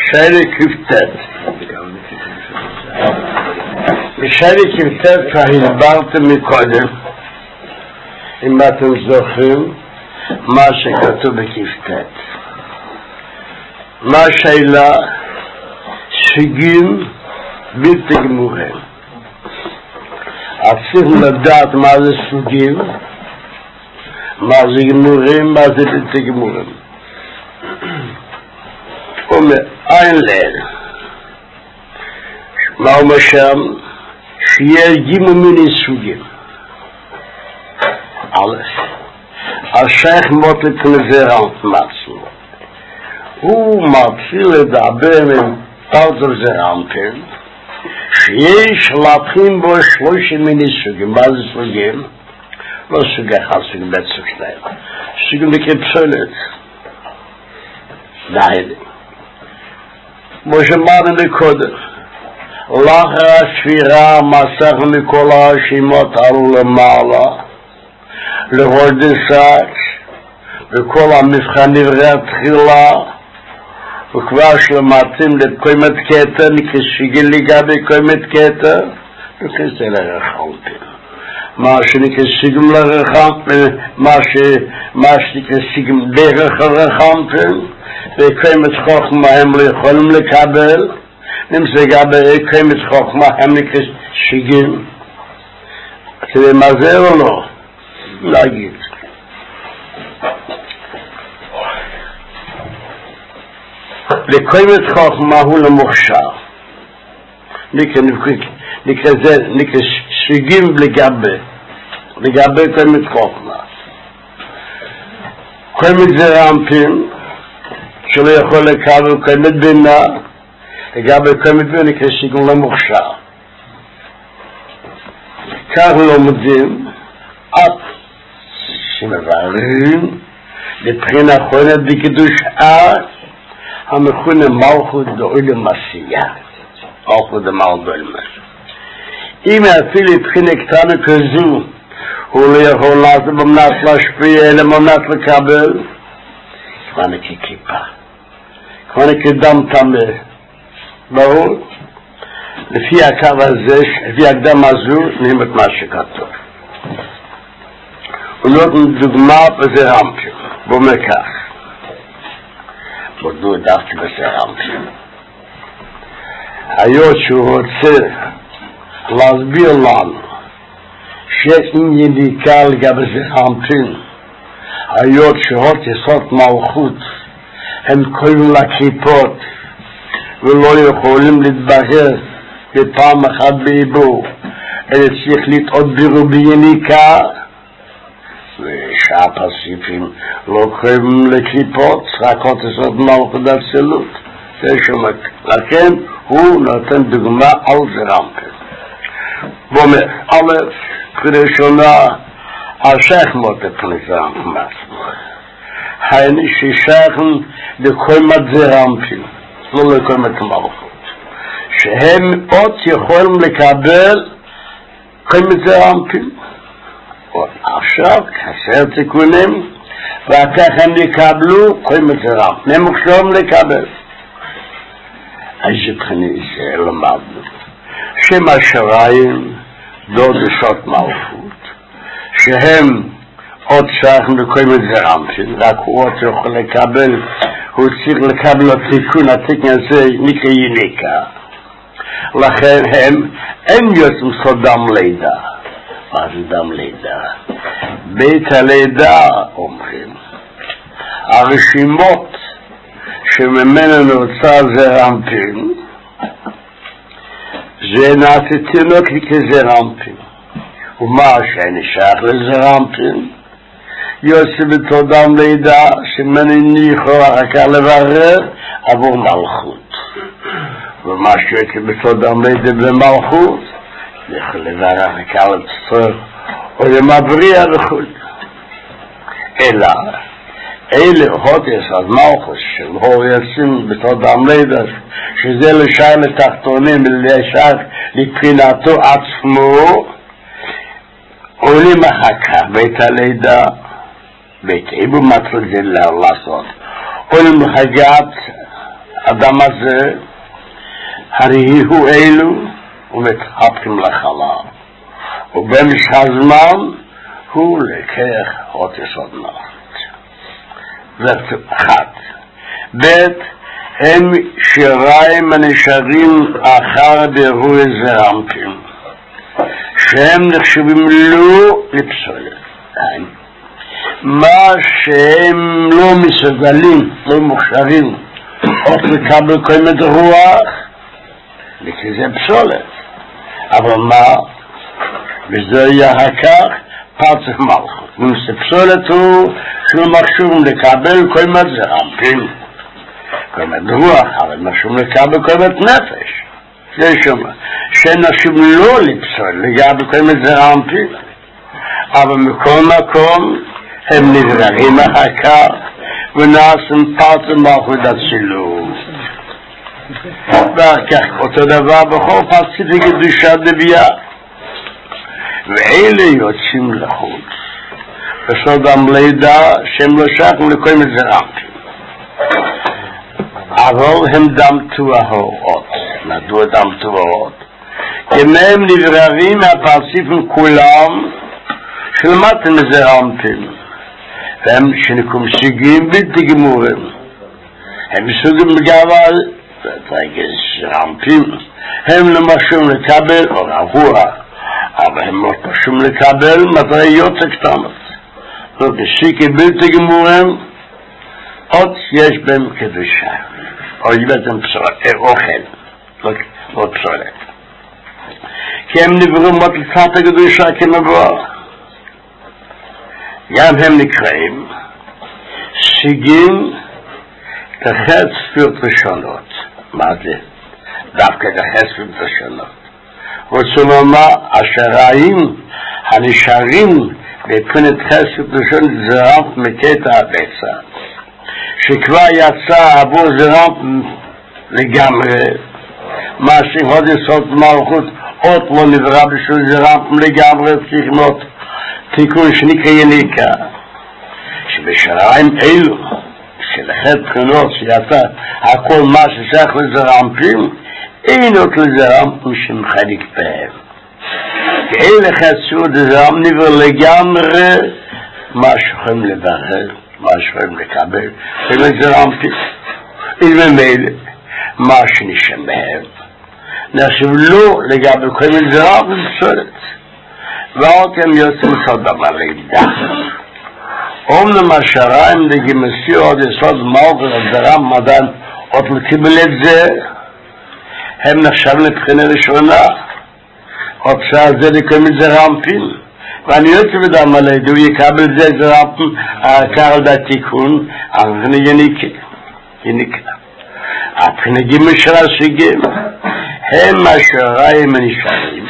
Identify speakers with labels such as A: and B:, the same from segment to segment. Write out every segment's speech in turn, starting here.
A: שאלה כפתת. בשאלה כפתת כבר מקודם, אם אתם זוכרים, מה שכתוב בכפתת. מה השאלה? סוגים בלתי גמורים. אז צריכים לדעת מה זה סוגים, מה זה גמורים, מה זה בלתי גמורים. ומאין ליל מה אומר שם? שיהיה גימו מיני סוגים. א', השייך מוטל כנזרנט מעצמו. הוא מתחיל לדבר עם פרטר זרנטים שיש להתחיל בו 30 מיני סוגים. מה זה סוגים? לא סוג אחד, סוג בית סוג שניים. סוגים בכפסולת. די. כמו שאמרנו מקודם, לאחר הספירה מסך מכל הרשימות עלו למעלה, להורדסת, וכל המבחן נברא תחילה, וכבר שלמתים לקוימת קטע, נקשיגל לגבי קוימת קטע, וכזה לרחמתם. מה שנקשיגם לרחמתם, מה שנקשיגם דרך הרחמתם, וקוימת חוכמה הם לא יכולים לקבל, נמצא גבי קוימת חוכמה הם נקשיגים, כדי מזר או לא? להגיד. לקוימת חוכמה הוא למוכשר. נקרא סוגים לגבי קוימת חוכמה. קוימת זרעמפין, שלא יכול לקבל קוימת בינה, לגבי קוימת בינה נקרא סוגים למוכשר. כך לומדים, עד שמבררים, לבחינה אחרונה בקדוש המכונה מלכות דעולם עשייה. מלכות דעולם. אם אפילו לבחינה קטנה כזו, הוא לא יכול לעשות במנת להשפיע, אלא במנת לקבל, כבר ככיפה. כבר כדם תמה. ברור? לפי הקו הזה, לפי הקדם הזו, נראים את מה שכתוב. הוא נותן דוגמה בזה רמפים. בואו כך. בודו דווקא בזה רמפים. היות שהוא רוצה להסביר לנו שיש עניין בעיקר לגבי זה רמפים, היות שעוד יסוד מלכות הם קוראים לקליפות ולא יכולים להתברר בפעם אחת בעיבור, אלא צריך לטעות בירור ביניקה, ושאר פסיפים לא קוראים לקליפות, רק עוד יסוד מלכות אצילות. זה שומע. לכן הוא נותן דוגמה על זה רמפים. ואומר, א', כראשונה, השייך מוטה פניזם מעצמו. היינו ששייכים לקוימת זה רמפים, לא לקוימת מלכות. שהם עוד יכולים לקבל קוימת זה רמפים. עכשיו, חסר תיקונים, וכך הם יקבלו קוימת זה רמפים. הם יכולים לקבל. איזה בחינה ישראל למדנו. שם השריים דוד ושעות מלכות, שהם עוד שייכים לקוימת זה רמפים, רק הוא עוד יכול לקבל, הוא צריך לקבל התיקון, התיקון הזה נקרא יניקה. לכן הם אין יוצאים של דם לידה. מה זה דם לידה? בית הלידה אומרים, הרשימות שממנו נוצר זה רמפים, זה נעשה תינוק לכזה רמפים. ומה שאני שייך לזה רמפים? יוצא בתור דם לידה שממנו יכול אחר כך לברר עבור מלכות. ומה שיוצא בתור דם לידה במלכות, יכול לברר אחר כך לצפר או למבריע וכו'. אלא אלה הודס על מלכות של הורייסים בתור דם לידה, שזה לשער לתחתונים ולשער לבחינתו עצמו, עולים אחר כך בית הלידה, בית איבו מתחיל זה לעשות, עולים חגת האדם הזה, הרי הוא אלו ומתהפכים לחלל, ובמשך הזמן הוא לקח עוד יסוד נפט. זה אחת. בית, הם שיריים הנשארים אחר באירועי זרעמפים, שהם נחשבים לא לפסולת. מה שהם לא מסוגלים, לא מוכשרים, עוד לקבל כל מדרוח, כי זה פסולת. אבל מה? וזה היה כך, פרצף מלכות. נושא פסולת הוא שלא מחשוב לקבל כל זרעמפים. כל מדרוח, אבל מחשוב לקבל כל נפש. זה שמה. שאנשים לא לפסול לגבי כל זרעמפים. אבל מכל מקום הם נבררים אחר כך ונעשים פרצף מלכות הצילום. ואחר כך אותו דבר בכל פרצפי קדושת נביאה. ואלה יוצאים לחוץ. בסודם לידה שהם לא שייכים לכל זרעמפים. אבל הם דמתו ההוראות. מדוע דמתו ההוראות? כי מהם נבררים מהפרצפים כולם שלמדתם זרעמפים. והם שנקום שיגים בלתי גמורים. הם מסוגים לגבל זרעמפים. הם למשום לקבל אור הרוח. אבל הם לא פשוט לקבל מטריות קטנות. ובשיקי בלתי גמורים עוד יש בהם קדושה. או יש בהם אוכל. לא פסולת. כי הם נברו מטלצת הקדושה כמבוא. גם הם נקראים שיגים תחת ספירות ראשונות. מה זה? דווקא תחת ספירות ראשונות. רוצים לומר, השרעים הנשארים בפנת חסד ראשון זרעמפ מקטע הבצע, שכבר יצא עבור זרעמפ לגמרי, מה שעוד יסוד מלכות עוד לא נברא בשביל זרעמפ לגמרי, צריך מאוד תיקון שנקרא יניקה, שבשרעים אלו, שלחד בחינות שיצא הכל מה ששייך לזרעמפים, אין עוד לזרעמפים שמחליק בהם. כי אין לך סוד זרעמפ נברא לגמרי מה שיכולים לברר, מה שיכולים לקבל, ולזרעמפים. וממילא מה שנשם בהם. נחשב לא לגבי כל זרעמפים פסולת. ועוד הם יוצאים סודם הלידה. אומנם השרעים דגמסי עוד יסוד מלכות הזרעמפ מדען עוד לקיבל את זה, הם נחשבים לבחינה ראשונה, עוד שעה זה לכל זרעמפים. ואני יוצא בדם הלידה, הוא יקבל זה זרעמפים, הקהל דה תיקון, אבל יניקה. הבחינה גמשר השיגים, הם השרעים הנשארים.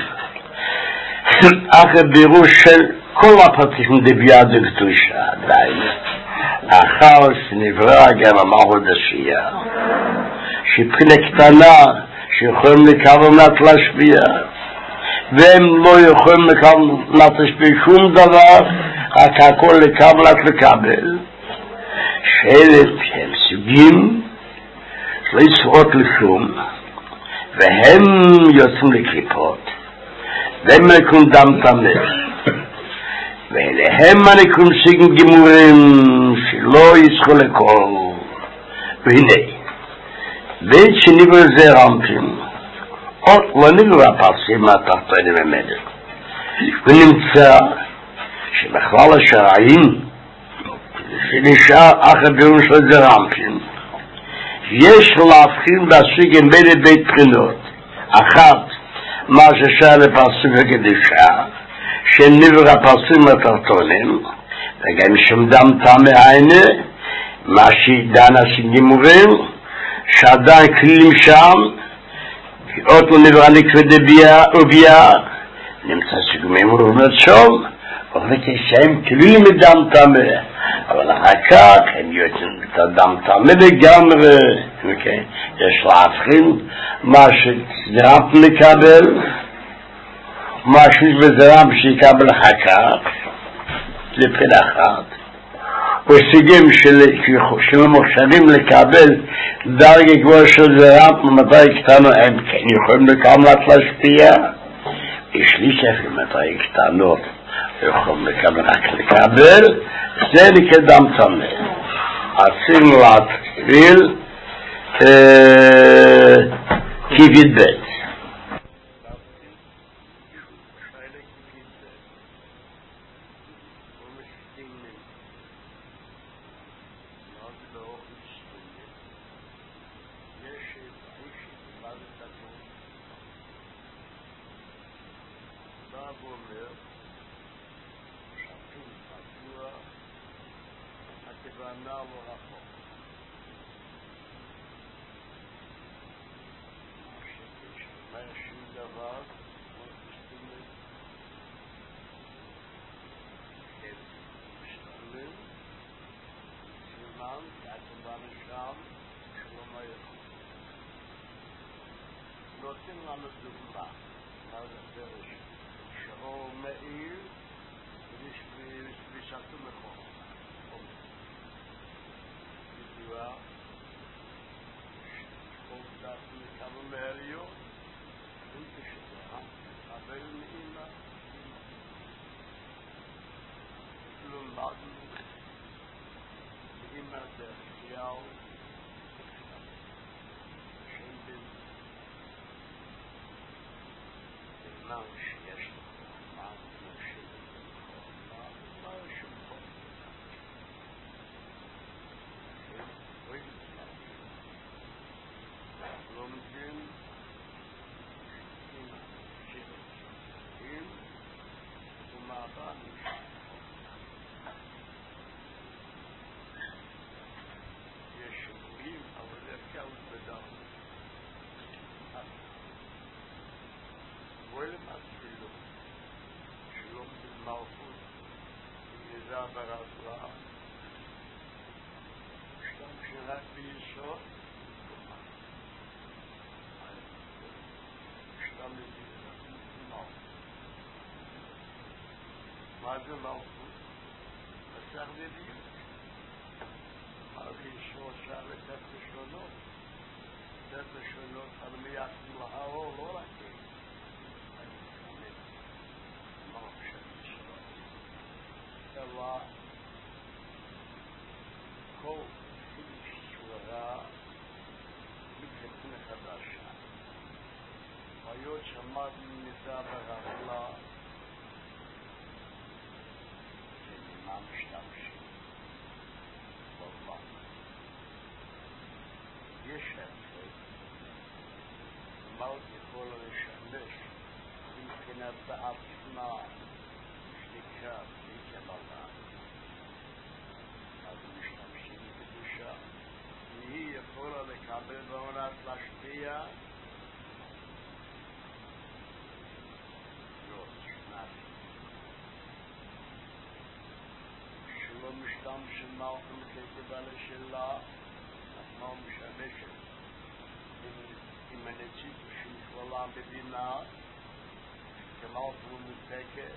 A: אחר בירוש של כל הפרטים דביעה דקדושה, עדיין. אחר שנברא גם המלכות השיעה, שבחינה קטנה שיכולים לקבל מת להשפיע, והם לא יכולים מת להשפיע שום דבר, רק הכל לקבל. שאלה הם סוגים לא יצרות לכלום, והם יוצאים לקליפות, והם מלכום דם תמר, ואליהם מלכום שיגים גמורים שלא יצחו לכל. והנה, בין שנברא זרעמפים, עוד לא נברא פרצים מהתחתונים ממנו, ונמצא שבכלל השרעים שנשאר אחר בירוש של זרעמפים, יש להבחין בסוגים בין בית בחינות. אחת, מה ששאר לפרסים הקדושה, שנברא פרסים התחתונים, וגם שם דם טמא העיני, מה שדן השיגמורים, שעדיין כלים שם, עוד לא נברא נקווה דביעה, נמצא שיגמים ורובנות שום, וכשהם כלים מדם טמא, אבל אחר כך הם יוצאים את הדם טמא לגמרי. יש להבחין מה שזרעמפ מקבל, מה שיש בזרעמפ שיקבל אחר כך, לבחינה אחת, הישגים של המוכשרים לקבל דרגה גבוהה של זרם, מתי קטנו הם כן יכולים לקמלת להשפיע, בשליש אפילו מתי קטנות יכולים לקבל רק לקבל, זה לקדם תמר. עשינו להתחיל כיבית בית.
B: נותנים לנו דוגמה, מה זה דרש, שאור מאיר ושתו מכור. ידוע, שכל דעת מכמה מהריו, ותשתרה, אבל מאימה, למדנו, מאימה דרשיהו, מה שיש לך, מה שיש לך, מה יש לך. לומדים עם שרצים ומעבר יש שומעים, אבל זה בדם. ולמעשילו שלום במלכות נזע ברזלה משתמשים רק ביסוד משתמשים במלכות. מה זה מלכות? מסך דביות. מה זה יסוד שער לתת לשונות? לתת לשונות על מייחד להאור לא רק אלא כל שורה מתקן חדשה. והיות שמענו נדע ברזלה שממה משתמשים בעולם. יש אפשר מה עוד יכול לשמש מבחינת בעצמה שנקרא קבלה. אז משתמשים בקדושה. והיא יכולה לקבל בעונת להשפיע לא, שנת. שלא משתמשים מלכות כקבלה שלה, אז לא משמשת. עם הנציג שנכללה בבינה, כמלכות מותקת,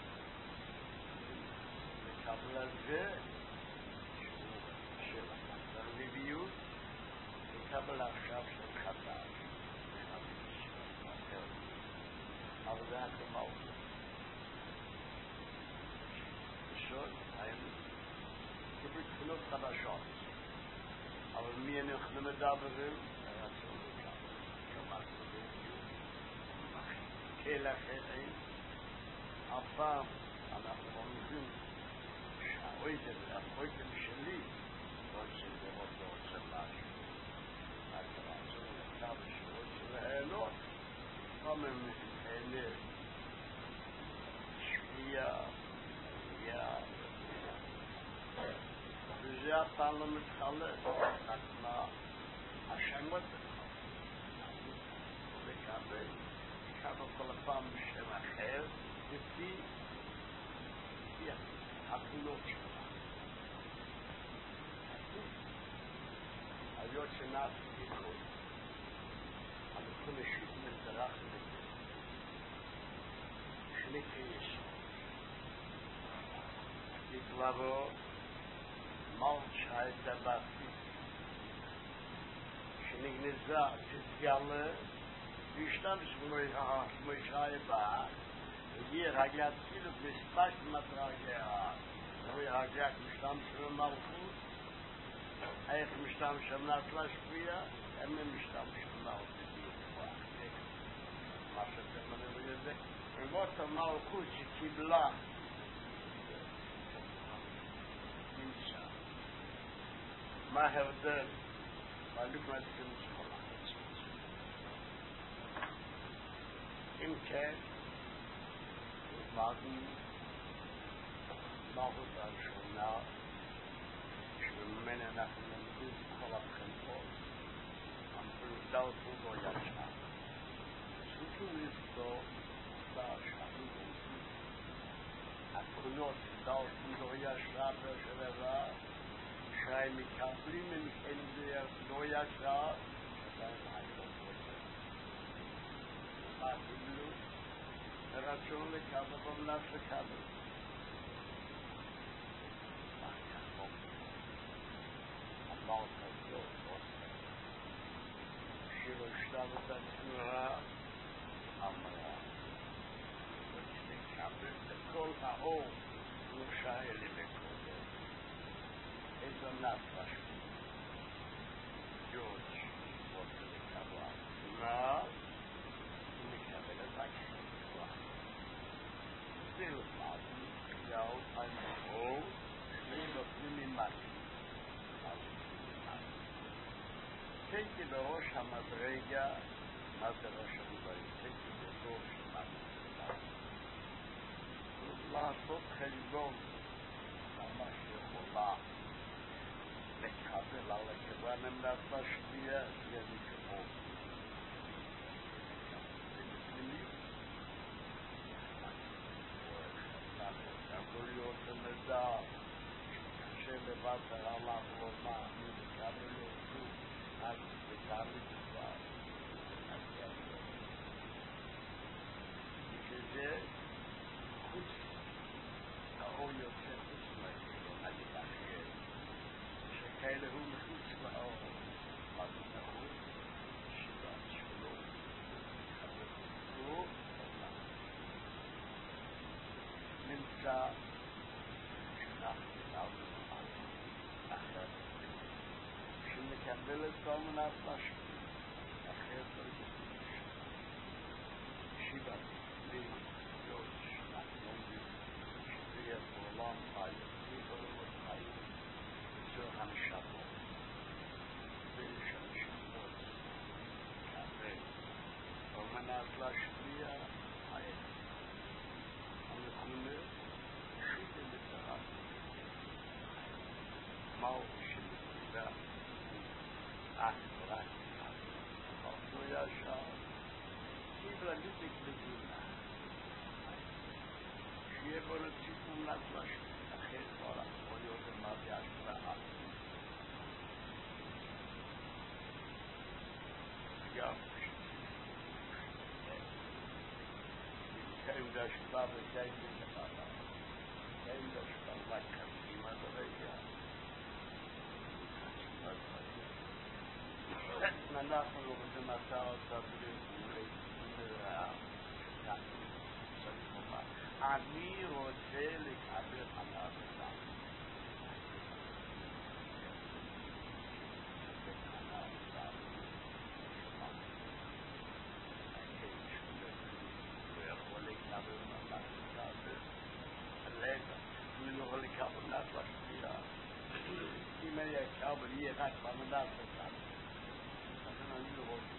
B: לקבל זה, שהוא של הנביאות, לקבל עכשיו של חדש. אבל זה הכמלכות. בסוד, כבתחילות חדשות. אבל מי אנחנו מדברים? היה צור לכאן. כמעט בדיוק. כלכתים. הפעם אנחנו אומרים שהאויתם שלי רוצה לראות לא רוצה משהו. אתה רוצה לקבל שרוצה להעלות. פעם הם נהנה שמיע, עלייה, וזה הפעם לא מתחלף. רק מה השם רוצה לקבל. כמה כל הפעם בשם אחר, לפי הגבולות שלה. היות שנעת תיקון, אנחנו נשיב מזרח לזה. שני קריסות. לבוא mal scheiß der Basti. Schnigniza, Tiziale, wie stand ich mir schreibe, hier Ragliat Siluk, Mispach Matragia, wie Ragliat Mistam schon mal gut, eigentlich Mistam schon Natlash Pia, Mistam schon mal gut. מה שאתם מנהלים את זה, ומות המלכות שקיבלה נמצא. מה ההבדל? בדיוק מעצים שכונה. אם כן, למדנו מלכות הראשונה, שממנה אנחנו נלמדים כל הבחינות, המפרידות הוא לא ישר. Isso da Schaffung הקולות דאו פונדוריה שרב ושרבה שי מקבלים מכן פונדוריה שרב מה קיבלו? רצון לקבל ומלך לקבל אמר כזאת שירו שלב את התנועה אמרה ותקבל לכל האור נושה אלי בקודם איזו נפש ג'ורג' רוצה לקבל מה? הוא מקבל את הכתובה ולמד יאו על מאור שני נותנים ממתי תקי בראש המדרגה מה זה ראש המדרגה? תקי בראש המדרגה לעשות חשבון ממש יכולה לקבל על הכוון עמדת משפיע זה לקרוא זה בפנימי יכול להיות המדע שקשה לוותר עליו לומר אני מקבל אותו אז וגם לדבר אז יעשה שזה חוץ האור יוצא חוץ מהאור אני מאחר שכאלה הוא מחוץ לאור מה זה נכון? שיבת שלום הוא נמצא שאנחנו נעבור אחר שמקבל את כל מנת משפיע אחר צריך שיבת לי יוש נעמודי שתהיה בעולם חיים ובעולם חיים בצור המשאבות ושמשאבות מקבל כל מנת להשפיע חיים המכונה שיטה לצרה מהו שנקודה אך ורק לא ישר קיבלה גיטיק בגולה שיהיה בו נציג מומלץ להשפיע אחרי תורה יכול להיות אמרתי השפעה גם קיים להשפעה וקיים להשפעה קיים להשפעה רק חצי מהדרגה אנחנו רוצים לעשות אותה אני רוצה לקבל עליו אותם הוא יכול לקבל ממש לקבל הלגע הוא לא יכול לקבל נעת להשפיע אם היה קבל יהיה רק במדעת לקבל אני לא רוצה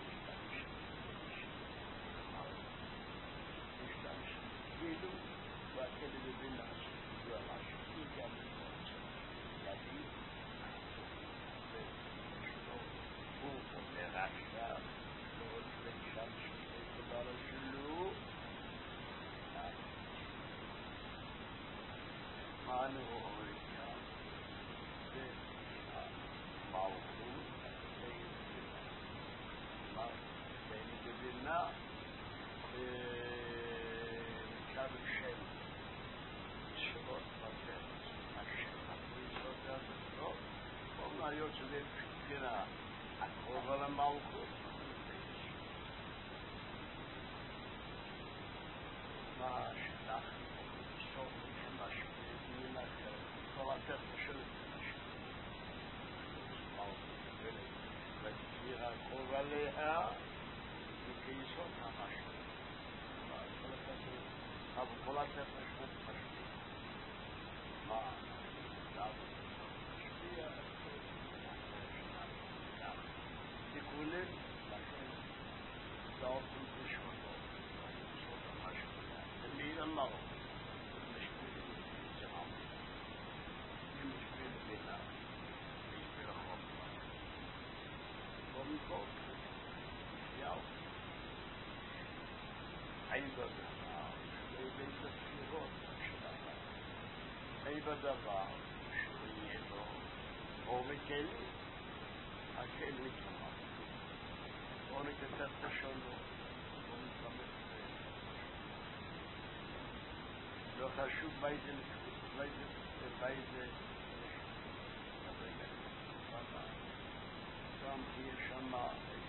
B: להשתמש כאילו והכדי לבין להשפיע להשפיע גם לזה להגיד הוא אומר עכשיו לא רוצה להשתמש את דבר שלו מה אני רואה כאן זה המלכות ואני מבינה קו שם שעות בזה השם הפריסות והזכות יוצא בבחינה הקרובה למלכות. מה שלך סוף שמשפיע מלאכת כל הטבע של לציר הקרוב עליה וכיסוד המשהו אבל כל הטבע של משפיע מה משפיע תיקונים לכן דאופן תשמעו וכיסוד המשפיע תמיד אמרו משפיע זרם משפיע בינה משפיע לחוק קודם כל יאו אין בדבר בית הספירות שלנו אין בדבר שיהיה לו או בכלי הכלי כמה או נקטף את השונות או נתמך לא חשוב באיזה גם תהיה שמה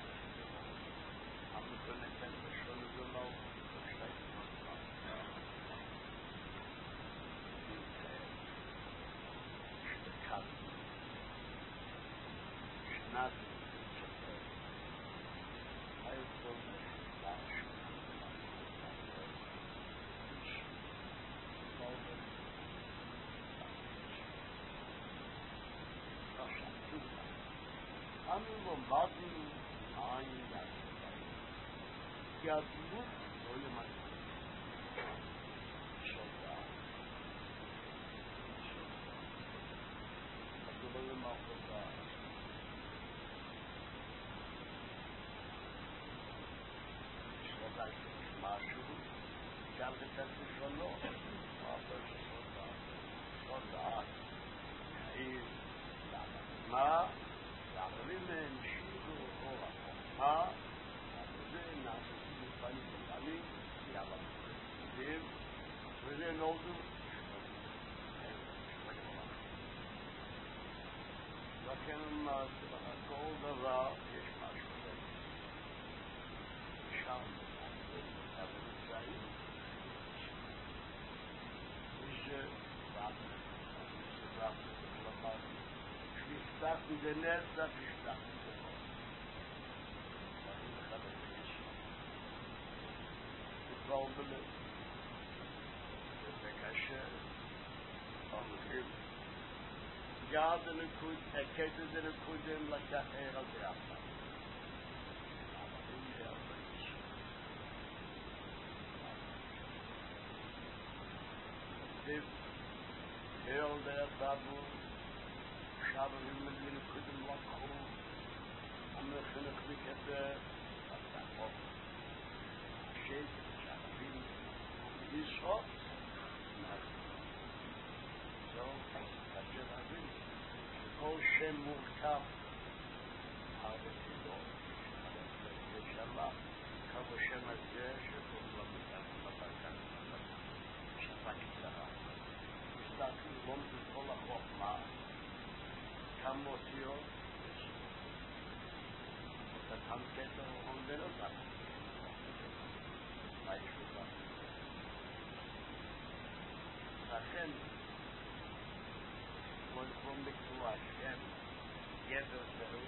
B: המקום נתן בשונות ולא שנת היותר אנו לומדנו עין כי הדמות לא ימתן שודה הדבר למעבודה שודה משהו גם בתת שלו אבל שודה היא לעצמה והערבים המשיכו אור החוכמה וזה נעשו בפנים בפנים יאללה וזה נולדו לכן כל דבר יש משהו שם אבל נמצאים נפתח מזה נצח, נפתח מזה לא. אני מחלק את זה. זה כבר בלב. זה קשה. אומרים. גר זה נקוד, הקטע זה נקודם לקחר על זה אחת. אבל אין זה הרבה איש. זה heel der tabu shabrim min kudem lakhu am khalaq bikata ataqot shay shabrim ishot so tajabin kol shem murkab hada tido inshallah kabo shem azeh shekol mutakan shafak דעתי לא מכל החוכמה כמה אותיות את המקטר עומד אותה מה יש אותה לכן כל מקצוע שם גבר זהות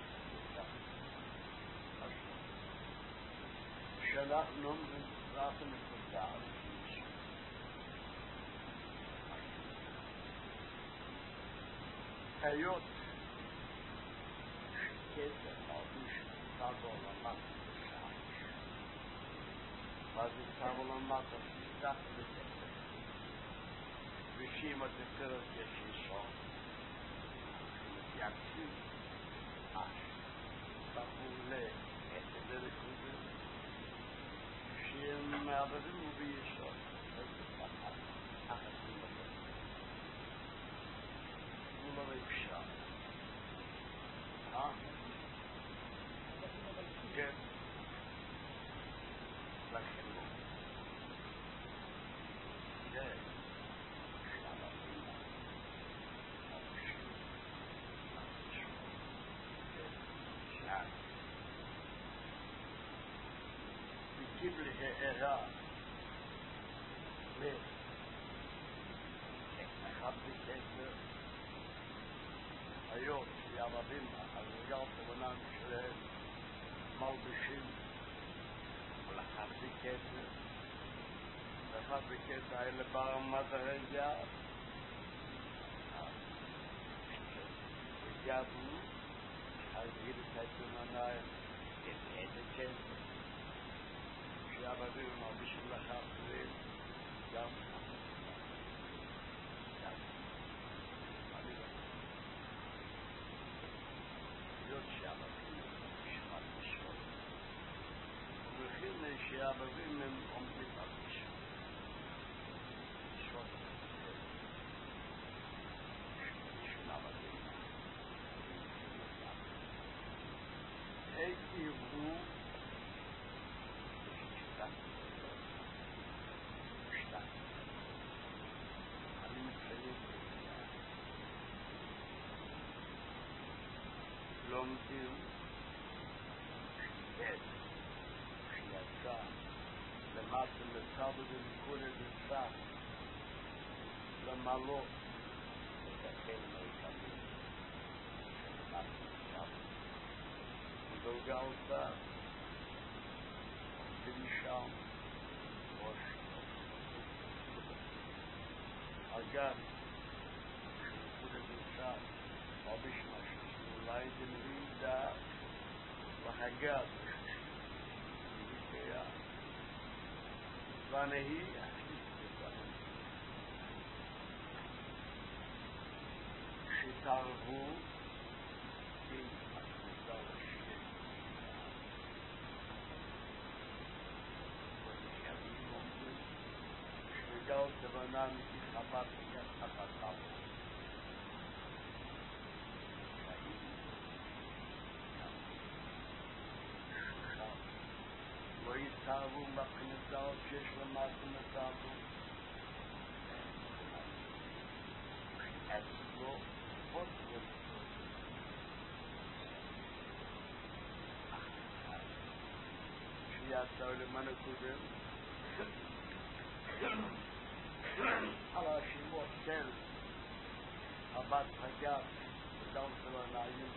B: שאנחנו נצטרפים לקבוצה היות שכתר מרגיש תבוא למטה בשעש ואז תבוא למטה תפתח לכתר ושאם התפרת יש יסוד שמתייחסים אש תבולה את זה לקודם שהם מעבדים וביסוד אחת מלבד לא אפשר. כן. לכן לא. כן. שלב הבינה. קיבל הערה אחד בכסר היום שיערבים החזויות ובנם שלהם מלבשים ולאחד בכסר ואחד בכסר האלה במדרגה וגדו על גיל כתמניים את הכסר שיערבים מלבשים לחברים גם להיות שערבים משמעת משמעות ובכן שערבים הם עומדים על משמעות משמעות שערבים הייתי הוא שתק אני מתחילים לומדים שיצא למטה לצד ולכל הדצה למעלות לתקן מיתמים שלמטה לצד ודולגה אותה ומשם ראש אגב שלכל הדצה רבי שמשהו Leiden wieder وحاجات هي وانا هي شتاره في مصدر الشيء والشيء ممكن شجاع برنامج خبر خبر ويتابوا مقنطات شش ومقنطات أسلو فضل شيئا تولي من كودم على شي موتل أباد حاجات دون سلانايين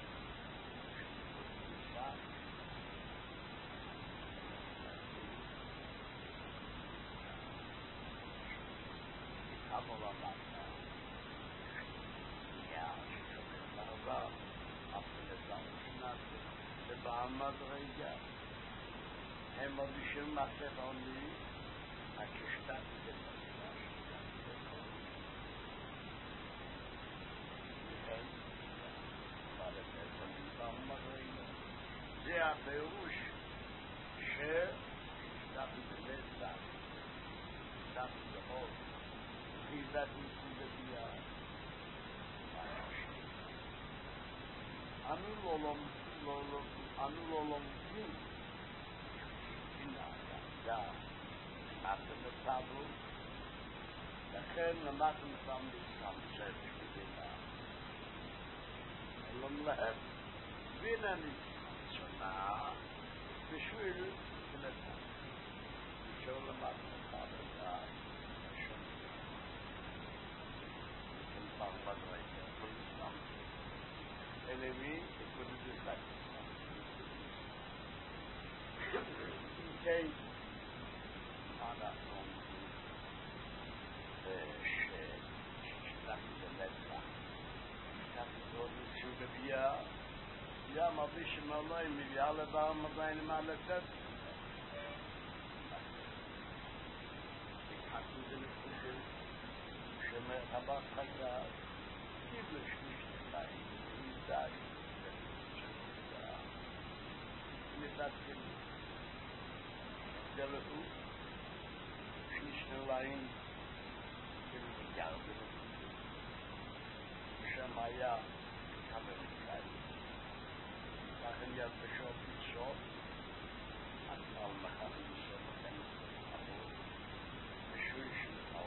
B: أبو الله يا شكرا الله أفضل الناس ببعمد رجال هم بشم مكتباني أكشتات זה הפירוש ששתת בלסת שתת מאוד חיזת מסוגתיה אנו לא לומדים הנה אתם נתנו לכן למדנו פעם להסתמצב בשבילה אלום להם וינני שונה בשביל כנתה בשביל למדנו פעם את Muhammad Raja Islam enemy ikut disat case ada nom tapi beleza tapi todo sudah dia ya mabish malai miliala ba mazain malakat hakku den شما أبغى خلّا كيفش مشتاق إنسان نتأكد جلسوا شنلاين بالجارب شمايا كابريكاي لكن يا بشوف الشوف أطلع مخالف الشوف كان أبو مشوش أو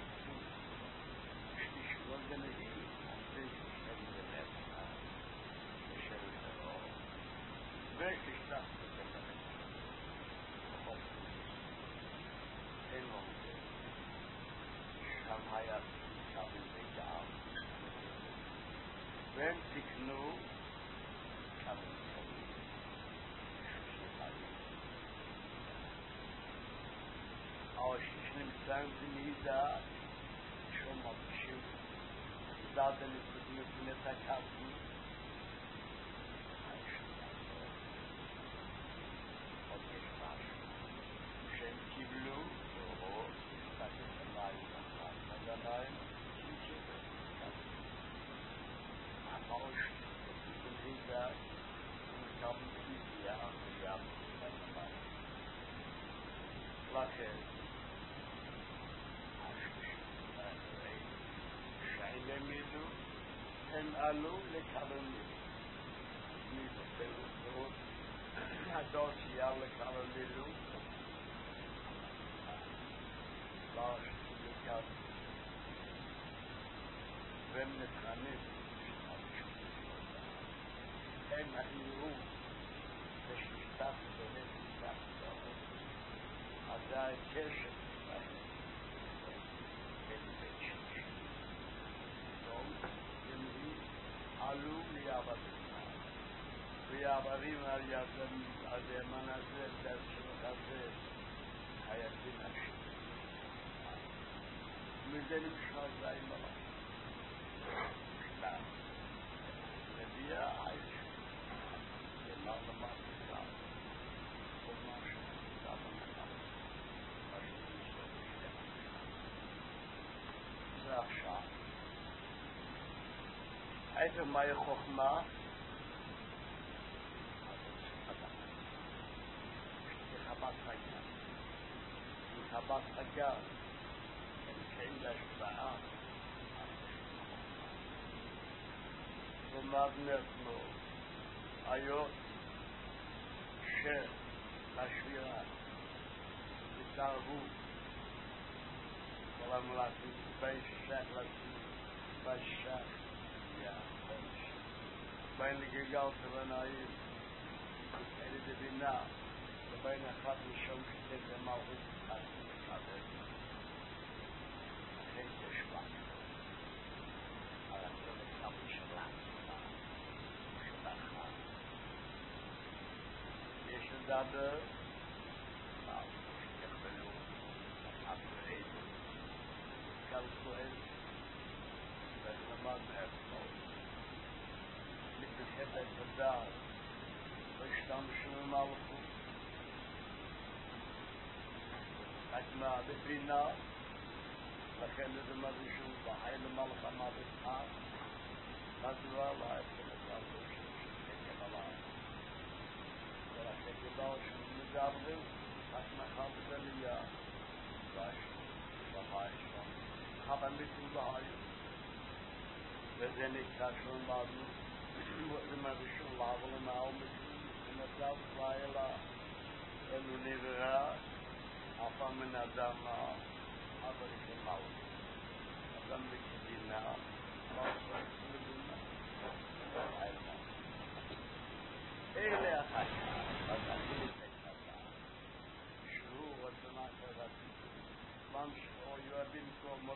B: وزن هي تشتغل بالأسماء تشتغل باش تشتغل והם תקנו האושיש נמצאים בנידה שום מרגישים דעת הנקודות נתקפנו עוד יש משהו שהם קיבלו או תקף המים אז המים שקיבלו המאוש בנידה ומקם קיביה וים המים לכן שלמידו הם עלו לקלומים מבטלות הדור שיהיה לקלומידו לא שתיקת והם נתחנים הם העירו לשליטת והם נתחת אז זה הקשר עלו ויעברים על ידם על ימן הזה והצמח הזה חייבים השם מזה נמשל זה עם הרב שתם מביאה עייש למר למר תקרא כל מה שתקרא במקרא מה שתקרא זה עכשיו איפה מהי חוכמה? חבת חגה חבת חגה אין להשפעה ומבנתנו היות שהשבירה התערבות כל המלאכים בשחלתים בשח בין לגגל תבנאים אלה דבינה ובין אחד משום שתת המלכות אחד לכן תשמע על הצוות כמה שלה שלחה יש לדבר שתכבלו אחרי כלכוהן ולמד מהפתור מתחת הדעת והשתמשו במלכות אתמה בבינה לכן זה מרגישו בחי למלכה מלכה מדוע לא הייתה לדבר שתקם עליו ולכן דבר שמדברים אתמך בדליה והשם אבל מתובעי וזה נקרא שום בעדנו ומרגישו לעבור למעל ונדב ואלה אלו נברא אף מן אדם אבל כמאו אדם בכדינה מרחב לבינה אלה אחת אז אני שהוא רצונה חברתי ממש או יואבים כמו